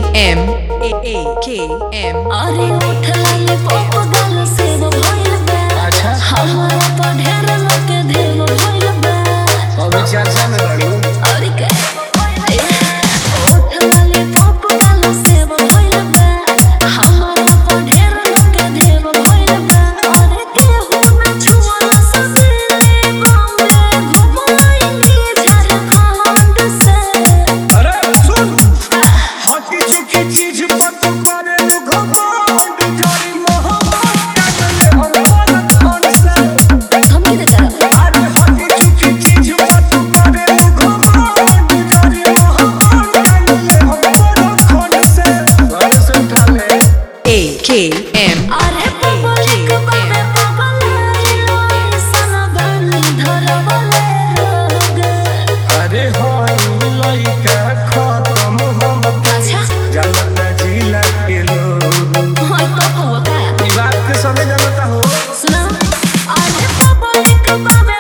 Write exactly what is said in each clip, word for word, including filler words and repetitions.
M A A K M अरे उठला ले पप गल से वो भइल बा अच्छा हमारा तो ढेर लोग के देव भइल बा अभी चर्चा में बड़ी अरे के उठला ले पप गल से वो भइल बा हमारा तो ढेर लोग के देव भइल बा अरे केहू ना छुआ सके बॉम्बे घुमाएंगे झारखंड से अरे सुन हटी चुकी चीज पर तो करे घमंड जारी मोहब्बत काटले हम मन से हम की तरफ अरे हटी चुकी चीज पर तो करे घमंड जारी मोहब्बत काटले हम मन से घर से उठा ले A K M अरे पब्लिक बाबे पगला सन बनी धरवले रोग अरे होई लइका खत्म हम अच्छा जलना जिला के लोग होय तो हुआ का ई बात के समझ जानता हो सुना अरे पब्लिक बाबे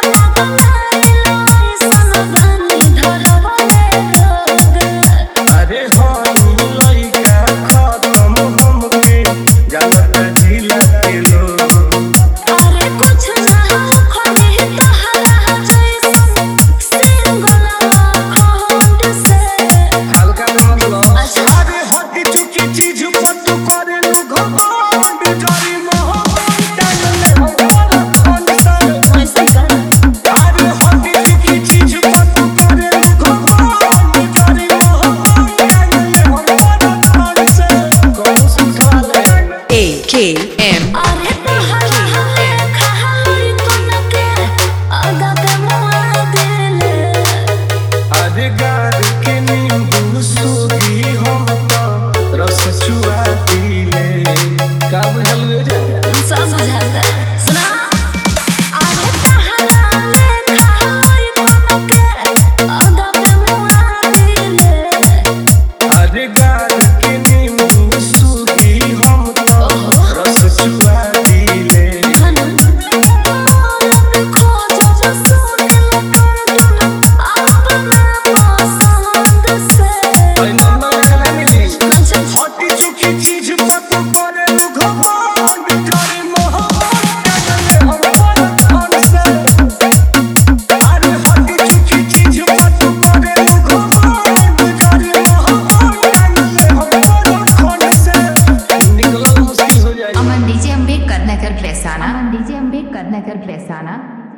पगला सन बनी धरवले रोग अरे होई लइका खत्म हमके जलना जिला के लोग अरे कुछ ना खोले तहरा जैसन सिंगल खंड से हल्का मतलब अच्छा। अरे हटी चुकी चीज पर तू करे घमंड जारी मोहब्बत डालले हम मन से ऐसे कर अरे हटी चुकी चीज पर तू करे घमंड जारी मोहब्बत डालले हम मन से कौन सिखा ले A K M अरे तहरा हले खाली कोन के आगा पे मुआ देले अरे गार के नींबू सूगी हम तो रस चुआ पीले का बुझल गे जा सब बुझाता सुना अरे तहरा हले खाली कोन के आगा पे मुआ देले अरे गार के नींबू सूगी हम तो रस चुआ पीले खाना और खोज जो सुन ले कर अपना पसंद से ओए नन्ना खला मिली अच्छा हटी चुकी चीज पर तू करे घमंड जारी मोहब्बत डालले हम मन से अरे हटी चुकी चीज पर तू करे घमंड जारी मोहब्बत डालले हम मन से निकलल मुश्किल हो जाए अमन डीजे अम्बेडकर नगर फैसाना अमन डीजे अम्बेडकर नगर फैसाना